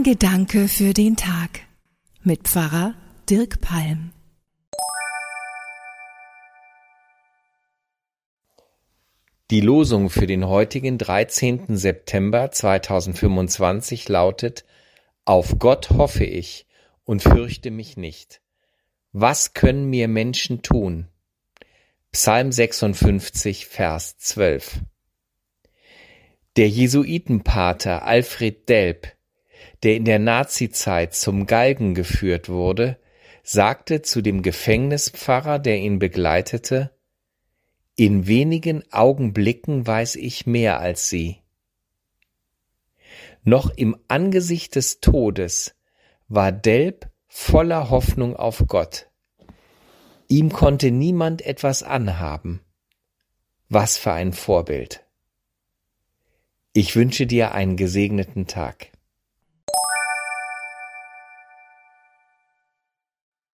Ein Gedanke für den Tag mit Pfarrer Dirk Palm. Die Losung für den heutigen 13. September 2025 lautet: Auf Gott hoffe ich und fürchte mich nicht. Was können mir Menschen tun? Psalm 56, Vers 12. Der Jesuitenpater Alfred Delp, der in der Nazizeit zum Galgen geführt wurde, sagte zu dem Gefängnispfarrer, der ihn begleitete: In wenigen Augenblicken weiß ich mehr als Sie. Noch im Angesicht des Todes war Delp voller Hoffnung auf Gott. Ihm konnte niemand etwas anhaben. Was für ein Vorbild. Ich wünsche dir einen gesegneten Tag.